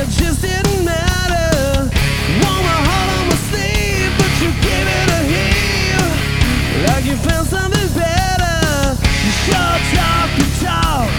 it just didn't matter. Wore my heart on my sleeve, but you gave it a heave. Like you found something better. You sure talk,